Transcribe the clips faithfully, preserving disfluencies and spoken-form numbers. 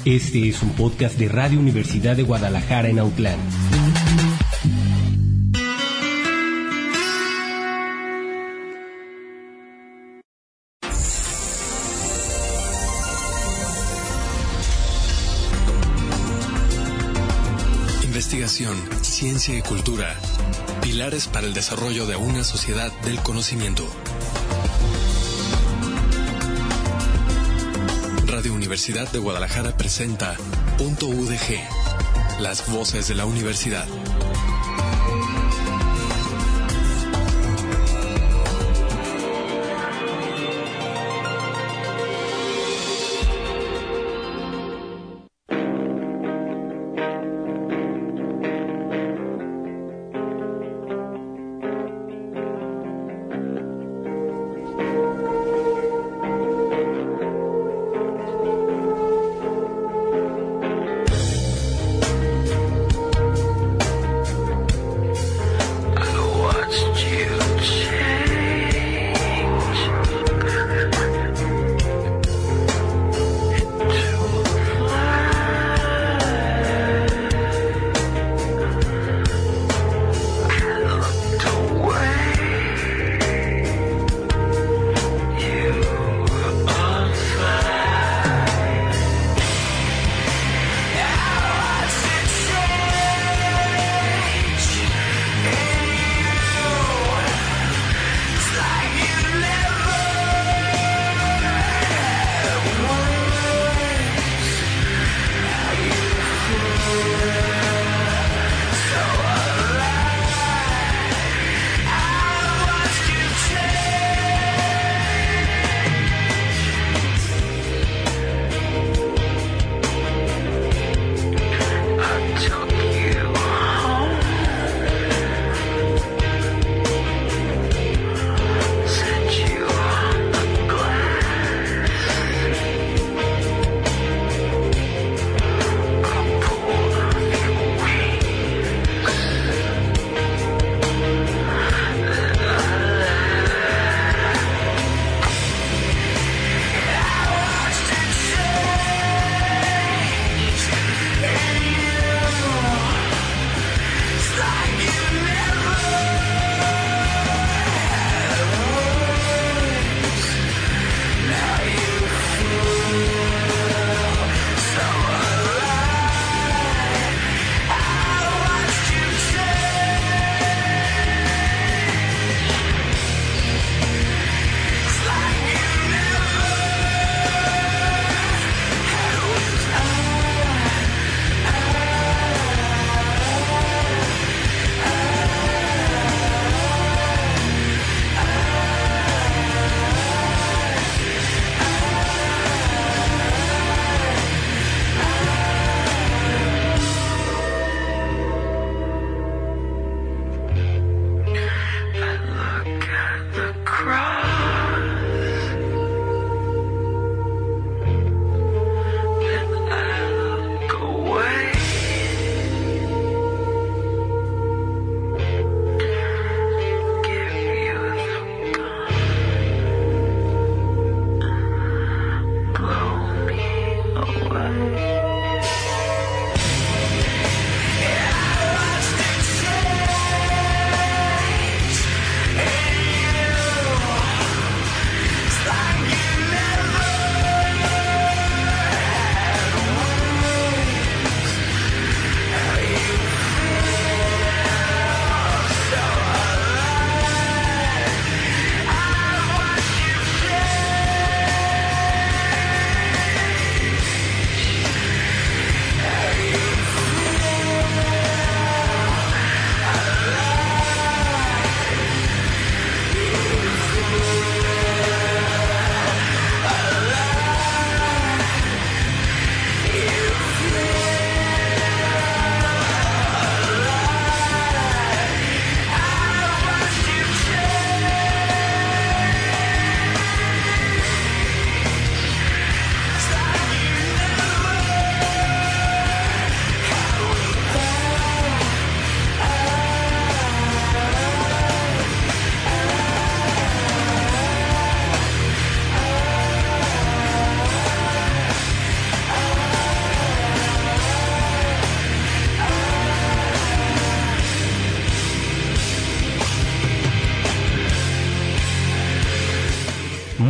Este es un podcast de Radio Universidad de Guadalajara en Autlán. Investigación, ciencia y cultura. Pilares para el desarrollo de una sociedad del conocimiento. Radio Universidad de Guadalajara presenta Punto U D G, las voces de la universidad.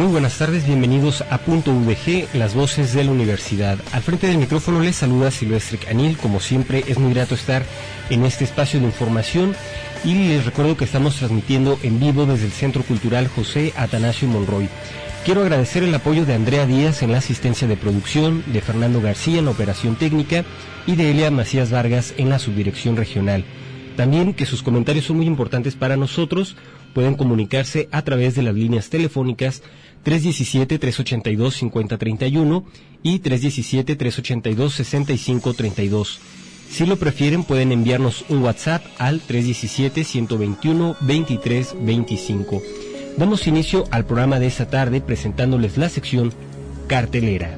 Muy buenas tardes, bienvenidos a Punto U D G, las voces de la universidad. Al frente del micrófono les saluda Silvestre Canil. Como siempre, es muy grato estar en este espacio de información y les recuerdo que estamos transmitiendo en vivo desde el Centro Cultural José Atanasio Monroy. Quiero agradecer el apoyo de Andrea Díaz en la asistencia de producción, de Fernando García en la operación técnica y de Elia Macías Vargas en la subdirección regional. También que sus comentarios son muy importantes para nosotros. Pueden comunicarse a través de las líneas telefónicas tres uno siete, tres ocho dos, cinco cero tres uno y tres uno siete, tres ocho dos, seis cinco tres dos. Si lo prefieren, pueden enviarnos un WhatsApp al tres uno siete, uno dos uno, dos tres dos cinco. Damos inicio al programa de esta tarde presentándoles la sección Cartelera.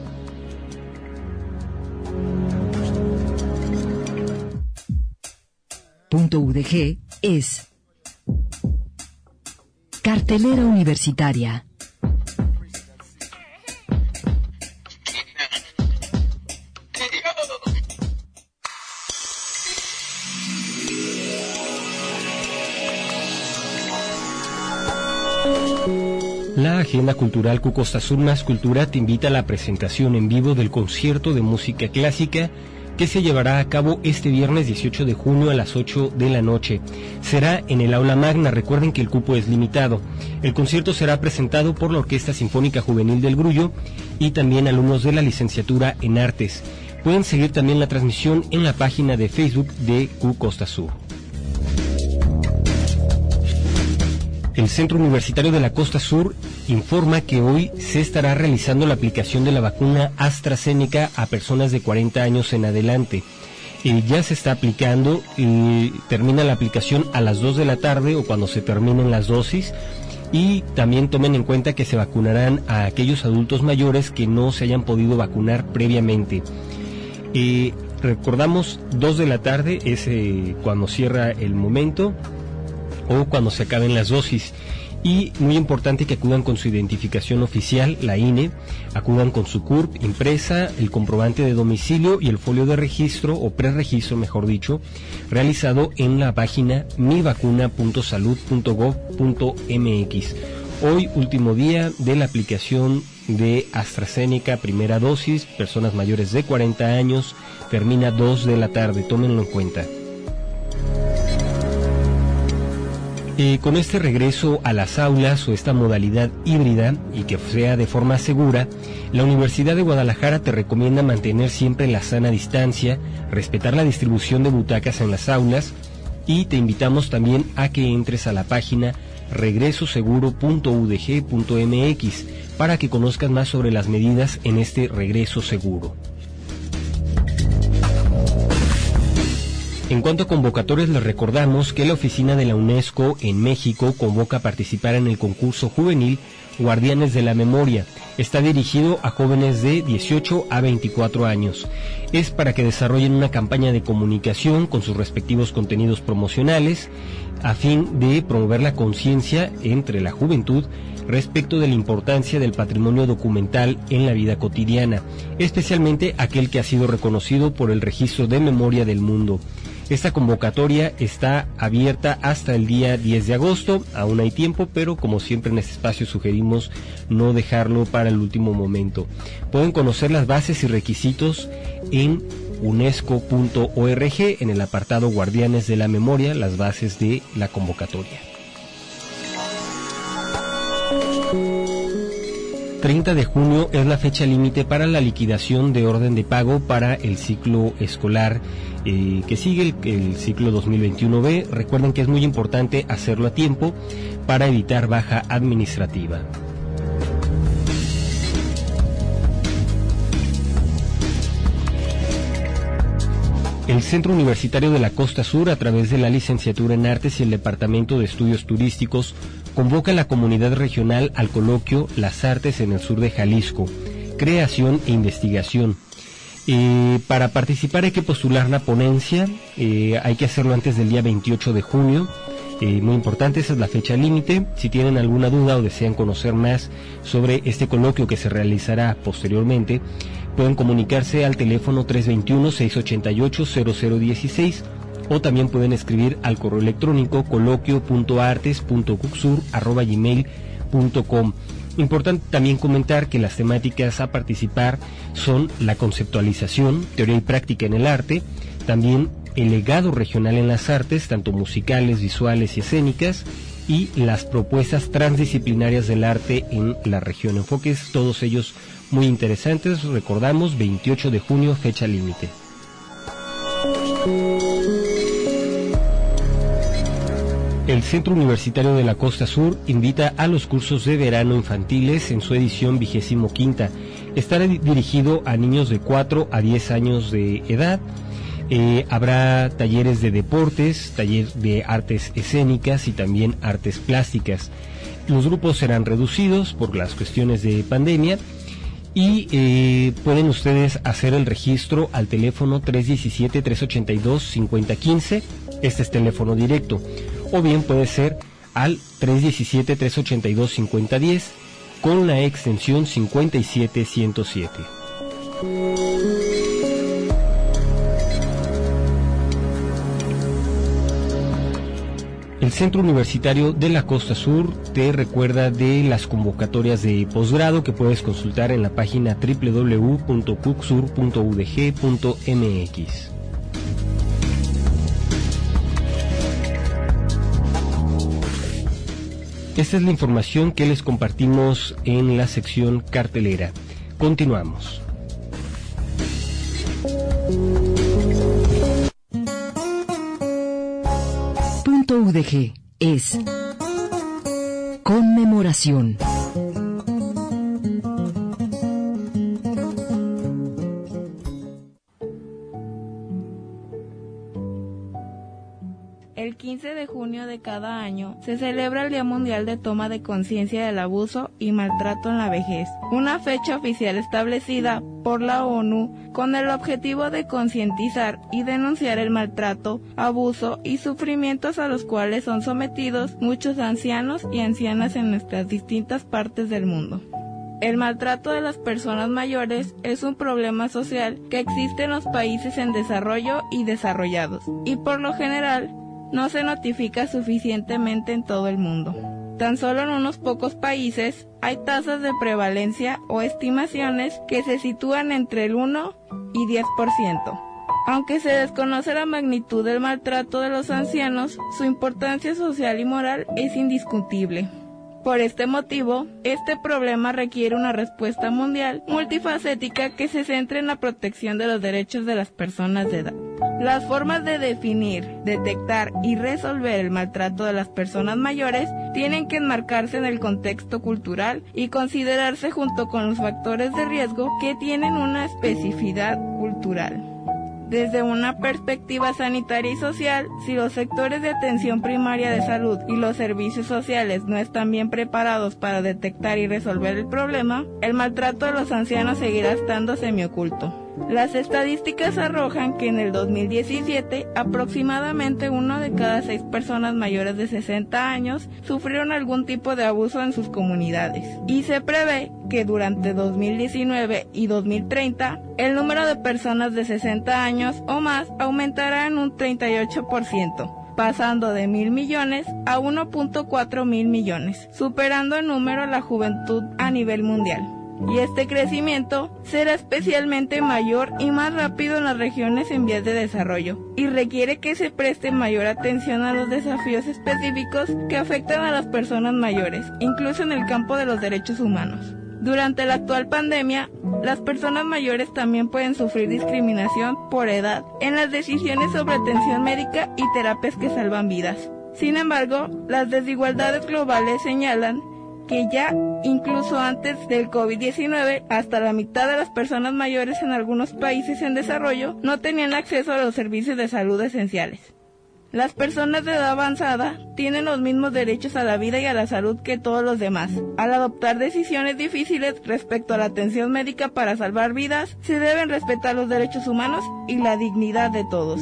Punto U D G es Cartelera Universitaria. La Agenda Cultural Q Costa Sur Más Cultura te invita a la presentación en vivo del concierto de música clásica que se llevará a cabo este viernes dieciocho de junio a las ocho de la noche. Será en el Aula Magna, recuerden que el cupo es limitado. El concierto será presentado por la Orquesta Sinfónica Juvenil del Grullo y también alumnos de la licenciatura en Artes. Pueden seguir también la transmisión en la página de Facebook de Q Costa Sur. El Centro Universitario de la Costa Sur informa que hoy se estará realizando la aplicación de la vacuna AstraZeneca a personas de cuarenta años en adelante. Eh, ya se está aplicando y termina la aplicación a las dos de la tarde o cuando se terminen las dosis. Y también tomen en cuenta que se vacunarán a aquellos adultos mayores que no se hayan podido vacunar previamente. Eh, recordamos, dos de la tarde es eh, cuando cierra el momento o cuando se acaben las dosis. Y muy importante que acudan con su identificación oficial, la I N E, acudan con su C U R P impresa, el comprobante de domicilio y el folio de registro o preregistro, mejor dicho, realizado en la página mi vacuna punto salud punto gob punto m x. Hoy, último día de la aplicación de AstraZeneca, primera dosis, personas mayores de cuarenta años, termina dos de la tarde, tómenlo en cuenta. Eh, con este regreso a las aulas o esta modalidad híbrida y que sea de forma segura, la Universidad de Guadalajara te recomienda mantener siempre la sana distancia, respetar la distribución de butacas en las aulas y te invitamos también a que entres a la página regreso seguro punto u d g punto m x para que conozcas más sobre las medidas en este regreso seguro. En cuanto a convocatorias, les recordamos que la oficina de la UNESCO en México convoca a participar en el concurso juvenil Guardianes de la Memoria. Está dirigido a jóvenes de dieciocho a veinticuatro años. Es para que desarrollen una campaña de comunicación con sus respectivos contenidos promocionales a fin de promover la conciencia entre la juventud respecto de la importancia del patrimonio documental en la vida cotidiana, especialmente aquel que ha sido reconocido por el Registro de Memoria del Mundo. Esta convocatoria está abierta hasta el día diez de agosto, aún hay tiempo, pero como siempre en este espacio sugerimos no dejarlo para el último momento. Pueden conocer las bases y requisitos en unesco punto org en el apartado Guardianes de la Memoria, las bases de la convocatoria. treinta de junio es la fecha límite para la liquidación de orden de pago para el ciclo escolar eh, que sigue el, el ciclo dos mil veintiuno B. Recuerden que es muy importante hacerlo a tiempo para evitar baja administrativa. El Centro Universitario de la Costa Sur, a través de la Licenciatura en Artes y el Departamento de Estudios Turísticos, convoca a la comunidad regional al coloquio Las Artes en el Sur de Jalisco, Creación e Investigación. Eh, para participar hay que postular la ponencia, eh, hay que hacerlo antes del día veintiocho de junio. Eh, muy importante, esa es la fecha límite. Si tienen alguna duda o desean conocer más sobre este coloquio que se realizará posteriormente, pueden comunicarse al teléfono tres dos uno, seis ocho ocho, cero cero uno seis o también pueden escribir al correo electrónico coloquio punto artes punto cucsur arroba gmail punto com. Importante también comentar que las temáticas a participar son la conceptualización, teoría y práctica en el arte, también el legado regional en las artes, tanto musicales, visuales y escénicas, y las propuestas transdisciplinarias del arte en la región. Enfoques, todos ellos muy interesantes. Recordamos, veintiocho de junio, fecha límite. El Centro Universitario de la Costa Sur invita a los cursos de verano infantiles en su edición vigésimo quinta. Estará dirigido a niños de cuatro a diez años de edad. Eh, habrá talleres de deportes, taller de artes escénicas y también artes plásticas. Los grupos serán reducidos por las cuestiones de pandemia y eh, pueden ustedes hacer el registro al teléfono tres uno siete, tres ocho dos, cinco cero uno cinco. Este es teléfono directo. O bien puede ser al tres uno siete, tres ocho dos, cinco cero uno cero con la extensión cincuenta y siete ciento siete. El Centro Universitario de la Costa Sur te recuerda de las convocatorias de posgrado que puedes consultar en la página doble u doble u doble u punto cucsur punto u d g punto m x. Esta es la información que les compartimos en la sección cartelera. Continuamos. Punto U D G es conmemoración. El quince de junio de cada año se celebra el Día Mundial de Toma de Conciencia del Abuso y Maltrato en la Vejez, una fecha oficial establecida por la ONU con el objetivo de concientizar y denunciar el maltrato, abuso y sufrimientos a los cuales son sometidos muchos ancianos y ancianas en nuestras distintas partes del mundo. El maltrato de las personas mayores es un problema social que existe en los países en desarrollo y desarrollados, y por lo general no se notifica suficientemente en todo el mundo. Tan solo en unos pocos países hay tasas de prevalencia o estimaciones que se sitúan entre el uno y diez por ciento. Aunque se desconoce la magnitud del maltrato de los ancianos, su importancia social y moral es indiscutible. Por este motivo, este problema requiere una respuesta mundial multifacética que se centre en la protección de los derechos de las personas de edad. Las formas de definir, detectar y resolver el maltrato de las personas mayores tienen que enmarcarse en el contexto cultural y considerarse junto con los factores de riesgo que tienen una especificidad cultural. Desde una perspectiva sanitaria y social, si los sectores de atención primaria de salud y los servicios sociales no están bien preparados para detectar y resolver el problema, el maltrato de los ancianos seguirá estando semioculto. Las estadísticas arrojan que en el dos mil diecisiete aproximadamente una de cada seis personas mayores de sesenta años sufrieron algún tipo de abuso en sus comunidades, y se prevé que durante dos mil diecinueve y dos mil treinta el número de personas de sesenta años o más aumentará en un treinta y ocho por ciento, pasando de mil millones a uno punto cuatro mil millones, superando en número a la juventud a nivel mundial. Y este crecimiento será especialmente mayor y más rápido en las regiones en vías de desarrollo, y requiere que se preste mayor atención a los desafíos específicos que afectan a las personas mayores, incluso en el campo de los derechos humanos. Durante la actual pandemia, las personas mayores también pueden sufrir discriminación por edad en las decisiones sobre atención médica y terapias que salvan vidas. Sin embargo, las desigualdades globales señalan que ya incluso antes del COVID diecinueve, hasta la mitad de las personas mayores en algunos países en desarrollo no tenían acceso a los servicios de salud esenciales. Las personas de edad avanzada tienen los mismos derechos a la vida y a la salud que todos los demás. Al adoptar decisiones difíciles respecto a la atención médica para salvar vidas, se deben respetar los derechos humanos y la dignidad de todos.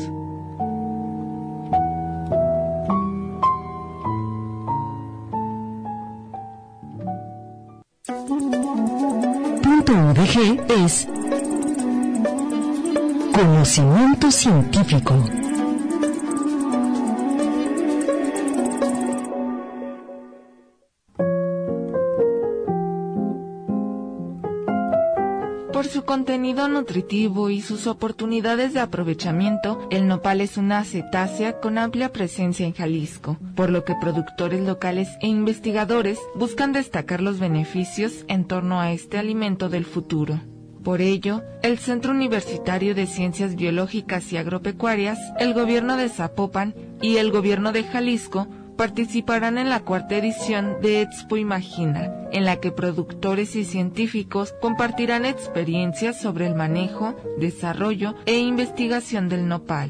Punto U D G es conocimiento científico. Por su contenido nutritivo y sus oportunidades de aprovechamiento, el nopal es una cetácea con amplia presencia en Jalisco, por lo que productores locales e investigadores buscan destacar los beneficios en torno a este alimento del futuro. Por ello, el Centro Universitario de Ciencias Biológicas y Agropecuarias, el Gobierno de Zapopan y el Gobierno de Jalisco participarán en la cuarta edición de Expo Imagina, en la que productores y científicos compartirán experiencias sobre el manejo, desarrollo e investigación del nopal.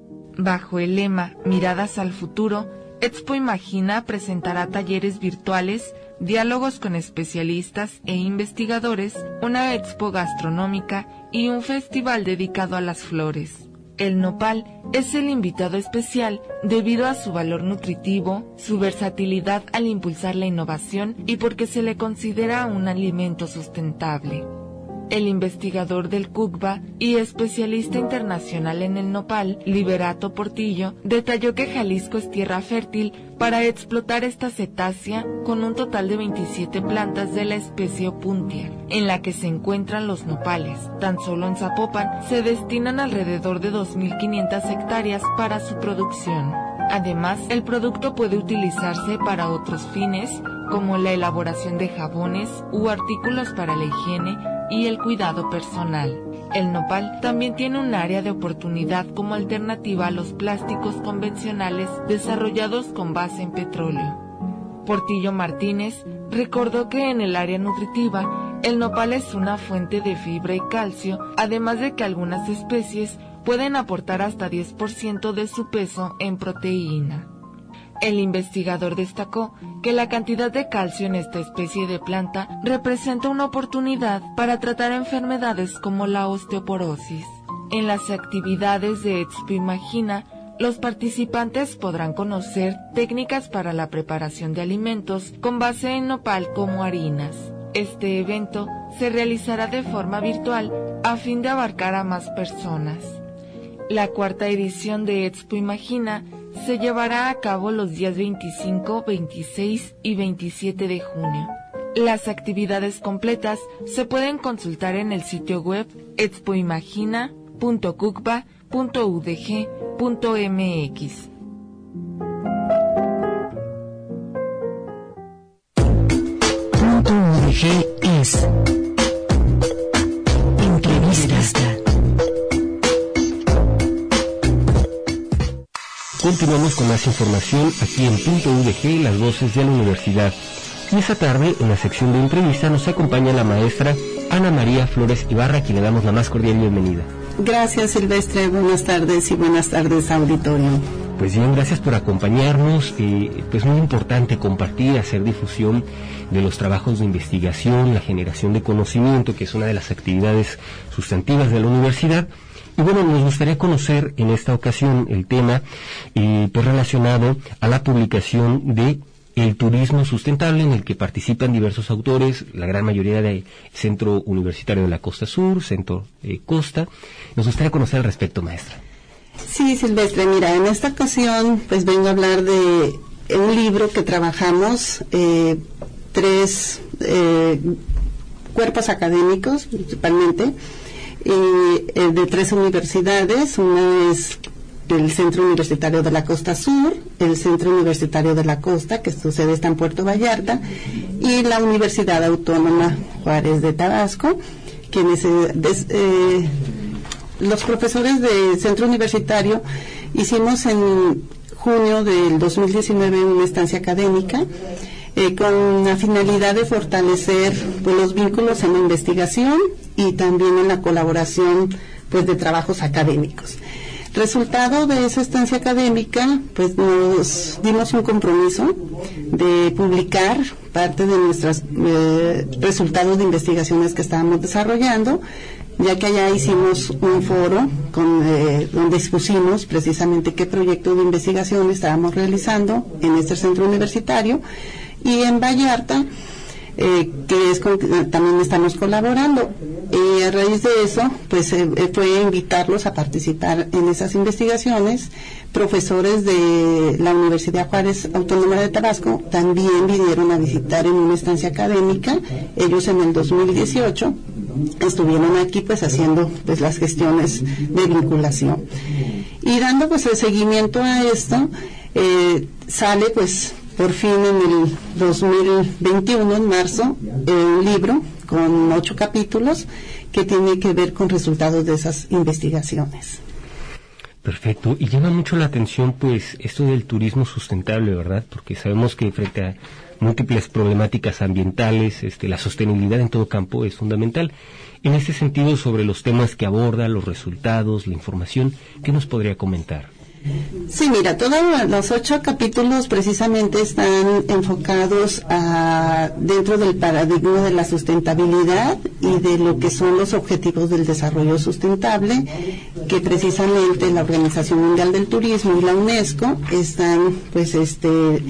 Bajo el lema Miradas al Futuro, Expo Imagina presentará talleres virtuales, diálogos con especialistas e investigadores, una expo gastronómica y un festival dedicado a las flores. El nopal es el invitado especial debido a su valor nutritivo, su versatilidad al impulsar la innovación y porque se le considera un alimento sustentable. El investigador del CUCBA y especialista internacional en el nopal, Liberato Portillo, detalló que Jalisco es tierra fértil para explotar esta cetácea con un total de veintisiete plantas de la especie Opuntia, en la que se encuentran los nopales. Tan solo en Zapopan se destinan alrededor de dos mil quinientas hectáreas para su producción. Además, el producto puede utilizarse para otros fines, como la elaboración de jabones u artículos para la higiene y el cuidado personal. El nopal también tiene un área de oportunidad como alternativa a los plásticos convencionales desarrollados con base en petróleo. Portillo Martínez recordó que en el área nutritiva, el nopal es una fuente de fibra y calcio, además de que algunas especies pueden aportar hasta diez por ciento de su peso en proteína. El investigador destacó que la cantidad de calcio en esta especie de planta representa una oportunidad para tratar enfermedades como la osteoporosis. En las actividades de Expo Imagina, los participantes podrán conocer técnicas para la preparación de alimentos con base en nopal como harinas. Este evento se realizará de forma virtual a fin de abarcar a más personas. La cuarta edición de Expo Imagina se llevará a cabo los días veinticinco, veintiséis y veintisiete de junio. Las actividades completas se pueden consultar en el sitio web expoimagina punto cucba punto u d g punto m x. Punto U D G es entrevista. Continuamos con más información aquí en Punto U D G, las voces de la universidad. Y esta tarde, en la sección de entrevista, nos acompaña la maestra Ana María Flores Ibarra, a quien le damos la más cordial bienvenida. Gracias, Silvestre. Buenas tardes y buenas tardes, auditorio. Pues bien, gracias por acompañarnos. Eh, pues muy importante compartir, hacer difusión de los trabajos de investigación, la generación de conocimiento, que es una de las actividades sustantivas de la universidad. Y bueno, nos gustaría conocer en esta ocasión el tema eh, pues relacionado a la publicación de El turismo sustentable, en el que participan diversos autores, la gran mayoría del Centro Universitario de la Costa Sur, Centro eh, Costa. Nos gustaría conocer al respecto, maestra. Sí, Silvestre, mira, en esta ocasión pues vengo a hablar de un libro que trabajamos, eh, tres eh, cuerpos académicos principalmente, eh, eh, de tres universidades. Una es el Centro Universitario de la Costa Sur, el Centro Universitario de la Costa, que su sede está en Puerto Vallarta, y la Universidad Autónoma Juárez de Tabasco, quienes eh, des, eh, los profesores del Centro Universitario hicimos en junio del dos mil diecinueve una estancia académica eh, con la finalidad de fortalecer pues, los vínculos en la investigación y también en la colaboración pues de trabajos académicos. Resultado de esa estancia académica, pues nos dimos un compromiso de publicar parte de nuestros eh, resultados de investigaciones que estábamos desarrollando, ya que allá hicimos un foro con, eh, donde expusimos precisamente qué proyecto de investigación estábamos realizando en este centro universitario, y en Vallarta eh, que es con que también estamos colaborando. Y a raíz de eso, pues eh, fue invitarlos a participar en esas investigaciones. Profesores de la Universidad Juárez Autónoma de Tabasco también vinieron a visitar en una estancia académica. Ellos en el dos mil dieciocho estuvieron aquí pues haciendo pues las gestiones de vinculación. Y dando pues el seguimiento a esto, eh, sale pues por fin en el dos mil veintiuno, en marzo, eh, un libro con ocho capítulos que tiene que ver con resultados de esas investigaciones. Perfecto, y llama mucho la atención pues esto del turismo sustentable, ¿verdad? Porque sabemos que frente a múltiples problemáticas ambientales, este, la sostenibilidad en todo campo es fundamental. En este sentido, sobre los temas que aborda, los resultados, la información, ¿qué nos podría comentar? Sí, mira, todos los ocho capítulos precisamente están enfocados a, dentro del paradigma de la sustentabilidad y de lo que son los objetivos del desarrollo sustentable, que precisamente la Organización Mundial del Turismo y la UNESCO están pues este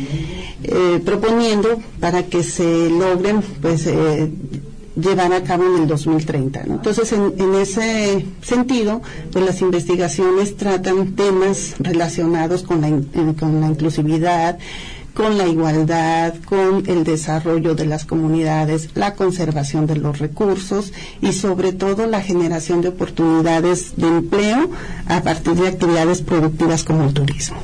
eh, proponiendo para que se logren pues eh, llevar a cabo en el dos mil treinta, ¿no? Entonces, en, en ese sentido, pues las investigaciones tratan temas relacionados con la, in, con la inclusividad, con la igualdad, con el desarrollo de las comunidades, la conservación de los recursos y sobre todo la generación de oportunidades de empleo a partir de actividades productivas como el turismo.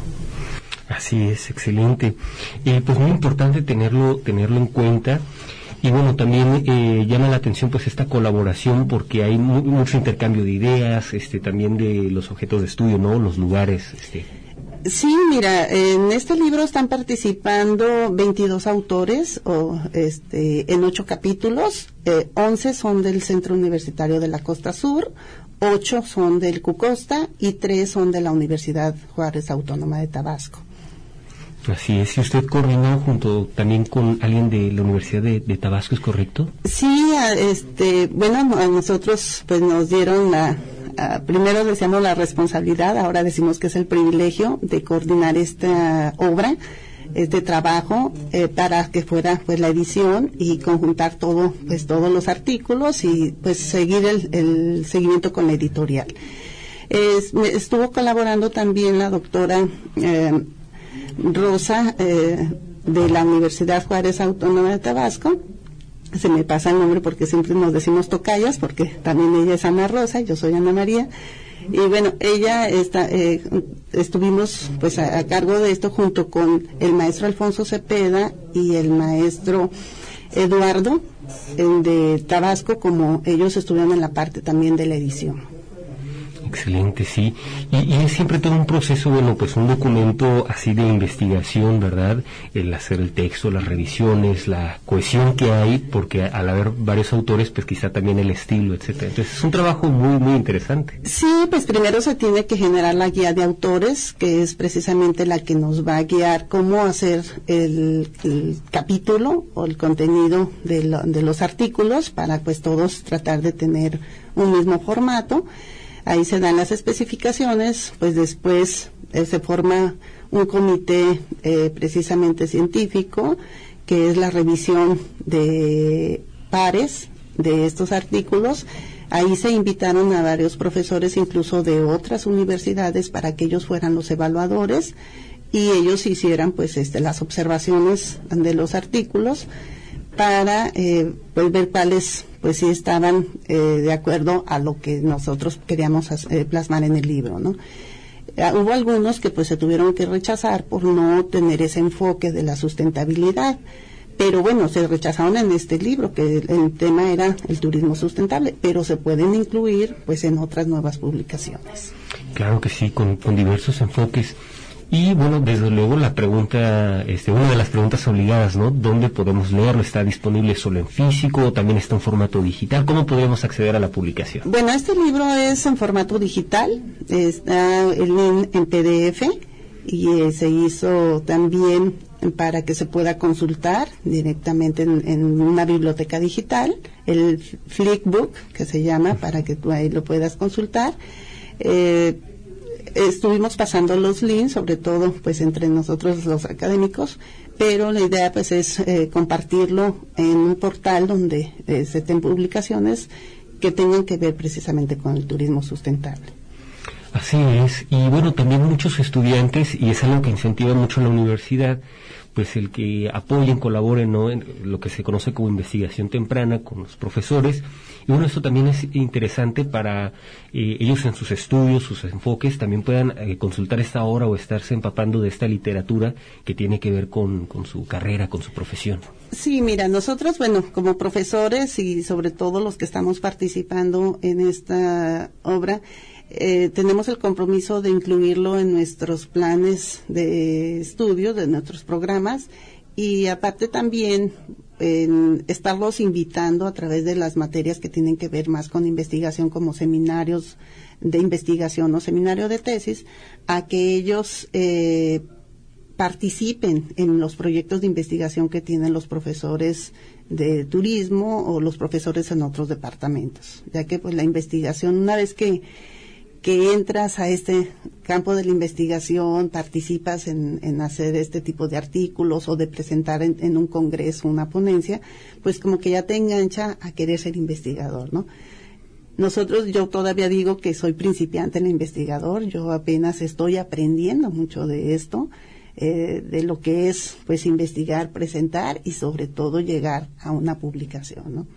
Así es, excelente. Eh, pues muy importante tenerlo, tenerlo en cuenta. Y bueno, también eh, llama la atención pues esta colaboración porque hay mu mucho intercambio de ideas, este, también de los objetos de estudio, ¿no? Los lugares, este. Sí, mira, en este libro están participando veintidós autores o, este, en ocho capítulos, eh, once son del Centro Universitario de la Costa Sur, ocho son del CUCOSTA y tres son de la Universidad Juárez Autónoma de Tabasco. Así es, si usted coordinó junto también con alguien de la Universidad de, de Tabasco, ¿es correcto? Sí, a, este, bueno, a nosotros pues nos dieron la, a, primero decíamos la responsabilidad, ahora decimos que es el privilegio de coordinar esta obra, este trabajo, eh, para que fuera pues la edición y conjuntar todo, pues todos los artículos y pues seguir el, el seguimiento con la editorial. Es, estuvo colaborando también la doctora eh, Rosa eh, de la Universidad Juárez Autónoma de Tabasco. Se me pasa el nombre porque siempre nos decimos tocayas, porque también ella es Ana Rosa y yo soy Ana María. Y bueno, ella está, eh, estuvimos pues a, a cargo de esto junto con el maestro Alfonso Cepeda y el maestro Eduardo el de Tabasco, como ellos estuvieron en la parte también de la edición. Excelente, sí. Y, y es siempre todo un proceso, bueno, pues un documento así de investigación, ¿verdad? El hacer el texto, las revisiones, la cohesión que hay, porque al haber varios autores, pues quizá también el estilo, etcétera. Entonces es un trabajo muy, muy interesante. Sí, pues primero se tiene que generar la guía de autores, que es precisamente la que nos va a guiar cómo hacer el, el capítulo o el contenido de, lo, de los artículos, para pues todos tratar de tener un mismo formato. Ahí se dan las especificaciones, pues después eh, se forma un comité eh, precisamente científico, que es la revisión de pares de estos artículos. Ahí se invitaron a varios profesores, incluso de otras universidades, para que ellos fueran los evaluadores y ellos hicieran pues este, las observaciones de los artículos para eh, pues, ver cuáles pues sí estaban eh, de acuerdo a lo que nosotros queríamos eh, plasmar en el libro, ¿no? Eh, hubo algunos que pues se tuvieron que rechazar por no tener ese enfoque de la sustentabilidad, pero bueno, se rechazaron en este libro, que el, el tema era el turismo sustentable, pero se pueden incluir pues en otras nuevas publicaciones. Claro que sí, con, con diversos enfoques. Y bueno, desde luego la pregunta, este, una de las preguntas obligadas, ¿no? ¿Dónde podemos leerlo? ¿Está disponible solo en físico o también está en formato digital? ¿Cómo podríamos acceder a la publicación? Bueno, este libro es en formato digital, está el link en P D F y eh, se hizo también para que se pueda consultar directamente en, en una biblioteca digital, el Flickbook, que se llama, para que tú ahí lo puedas consultar. Eh, Estuvimos pasando los links, sobre todo pues entre nosotros los académicos, pero la idea pues es eh, compartirlo en un portal donde eh, se den publicaciones que tengan que ver precisamente con el turismo sustentable. Así es, y bueno, también muchos estudiantes, y es algo que incentiva mucho la universidad, pues el que apoyen, colaboren, ¿no?, en lo que se conoce como investigación temprana con los profesores. Y bueno, esto también es interesante para eh, ellos en sus estudios, sus enfoques, también puedan eh, consultar esta obra o estarse empapando de esta literatura que tiene que ver con, con su carrera, con su profesión. Sí, mira, nosotros, bueno, como profesores y sobre todo los que estamos participando en esta obra, Eh, tenemos el compromiso de incluirlo en nuestros planes de estudio, de nuestros programas, y aparte también en estarlos invitando a través de las materias que tienen que ver más con investigación, como seminarios de investigación o seminario de tesis, a que ellos eh, participen en los proyectos de investigación que tienen los profesores de turismo o los profesores en otros departamentos, ya que pues la investigación, una vez que que entras a este campo de la investigación, participas en, en hacer este tipo de artículos o de presentar en, en un congreso una ponencia, pues como que ya te engancha a querer ser investigador, ¿no? Nosotros, yo todavía digo que soy principiante en el investigador, yo apenas estoy aprendiendo mucho de esto, eh, de lo que es pues investigar, presentar y sobre todo llegar a una publicación, ¿no?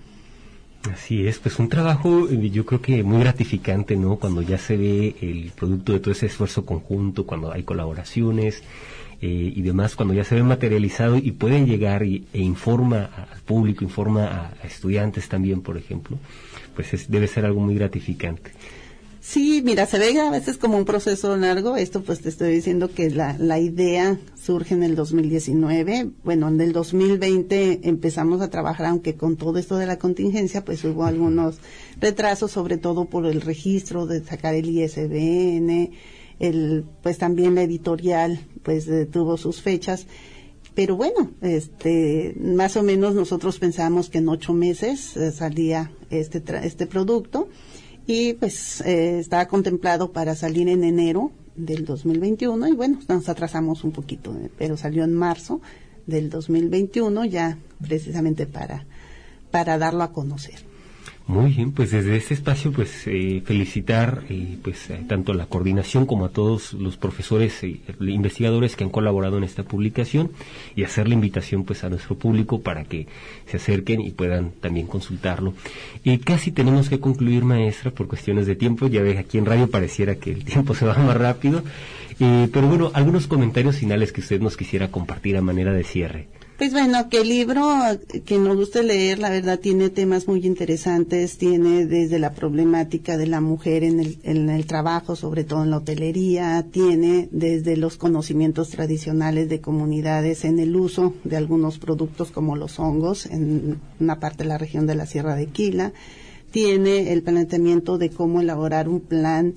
Así es, pues un trabajo yo creo que muy gratificante, ¿no? Cuando ya se ve el producto de todo ese esfuerzo conjunto, cuando hay colaboraciones eh, y demás, cuando ya se ve materializado y pueden llegar y, e informa al público, informa a, a estudiantes también, por ejemplo, pues es, debe ser algo muy gratificante. Sí, mira, se ve a veces como un proceso largo. Esto pues te estoy diciendo que la, la idea surge en el dos mil diecinueve. Bueno, en el dos mil veinte empezamos a trabajar, aunque con todo esto de la contingencia pues hubo algunos retrasos, sobre todo por el registro de sacar el I S B N, el, pues también la editorial pues eh, tuvo sus fechas. Pero bueno, este, más o menos nosotros pensamos que en ocho meses eh, salía este, tra- este producto. Y pues eh, estaba contemplado para salir en enero del dos mil veintiuno y bueno, nos atrasamos un poquito, eh, pero salió en marzo del dos mil veintiuno ya precisamente para, para darlo a conocer. Muy bien, pues desde este espacio pues eh, felicitar eh, pues eh, tanto a la coordinación como a todos los profesores e eh, investigadores que han colaborado en esta publicación y hacer la invitación pues a nuestro público para que se acerquen y puedan también consultarlo. Y casi tenemos que concluir, maestra, por cuestiones de tiempo. Ya ves, aquí en radio pareciera que el tiempo se va más rápido, eh, pero bueno, algunos comentarios finales que usted nos quisiera compartir a manera de cierre. Pues bueno, que el libro que nos guste leer, la verdad, tiene temas muy interesantes, tiene desde la problemática de la mujer en el, en el trabajo, sobre todo en la hotelería, tiene desde los conocimientos tradicionales de comunidades en el uso de algunos productos como los hongos en una parte de la región de la Sierra de Quila, tiene el planteamiento de cómo elaborar un plan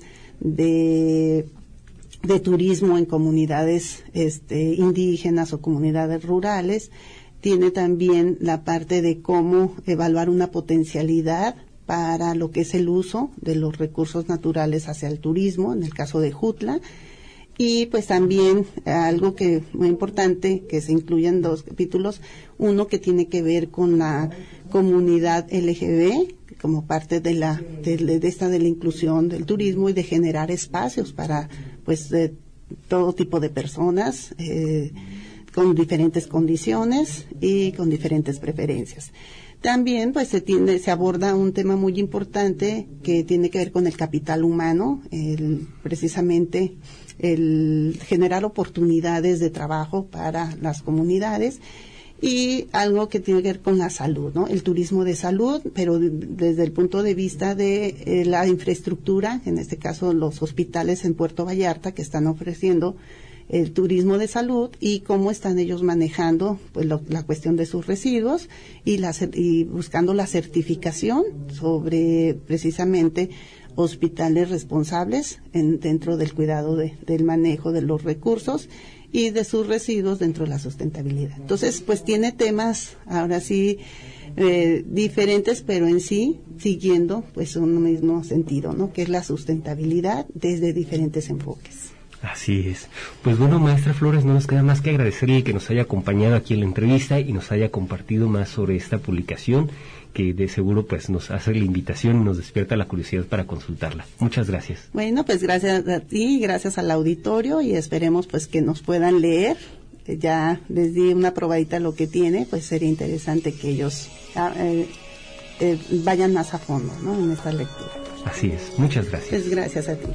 de de turismo en comunidades este, indígenas o comunidades rurales, tiene también la parte de cómo evaluar una potencialidad para lo que es el uso de los recursos naturales hacia el turismo, en el caso de Jutla, y pues también algo que muy importante, que se incluye en dos capítulos, uno que tiene que ver con la comunidad L G B, como parte de la de, de esta de la inclusión del turismo y de generar espacios para pues de todo tipo de personas eh, con diferentes condiciones y con diferentes preferencias. También pues se tiene se aborda un tema muy importante que tiene que ver con el capital humano, el, precisamente el generar oportunidades de trabajo para las comunidades. Y algo que tiene que ver con la salud, ¿no? El turismo de salud, pero desde el punto de vista de eh, la infraestructura, en este caso los hospitales en Puerto Vallarta que están ofreciendo el turismo de salud y cómo están ellos manejando pues lo, la cuestión de sus residuos y, la, y buscando la certificación sobre precisamente hospitales responsables en, dentro del cuidado de, del manejo de los recursos y de sus residuos dentro de la sustentabilidad. Entonces, pues tiene temas, ahora sí, eh, diferentes, pero en sí, siguiendo pues un mismo sentido, ¿no? Que es la sustentabilidad desde diferentes enfoques. Así es. Pues bueno, maestra Flores, no nos queda más que agradecerle que nos haya acompañado aquí en la entrevista y nos haya compartido más sobre esta publicación, que de seguro pues nos hace la invitación y nos despierta la curiosidad para consultarla. Muchas gracias. Bueno, pues gracias a ti, gracias al auditorio, y esperemos pues que nos puedan leer. Ya les di una probadita lo que tiene, pues sería interesante que ellos eh, eh, vayan más a fondo, ¿no?, en esta lectura. Así es. Muchas gracias. Pues gracias a ti.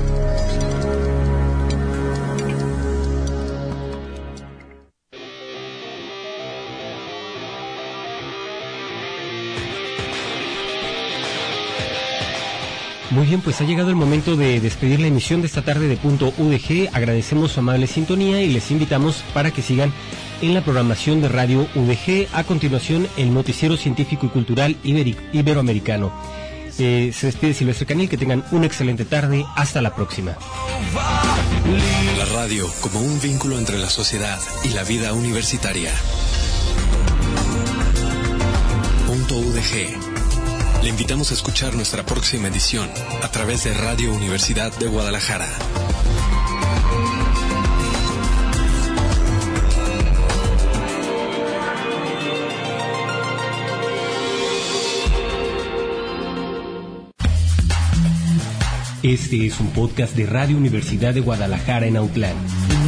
Muy bien, pues ha llegado el momento de despedir la emisión de esta tarde de Punto U D G. Agradecemos su amable sintonía y les invitamos para que sigan en la programación de Radio U D G. A continuación, el noticiero científico y cultural iberi- iberoamericano. Eh, se despide Silvestre Canil, que tengan una excelente tarde. Hasta la próxima. La radio como un vínculo entre la sociedad y la vida universitaria. Punto U D G. Le invitamos a escuchar nuestra próxima edición a través de Radio Universidad de Guadalajara. Este es un podcast de Radio Universidad de Guadalajara en Autlán.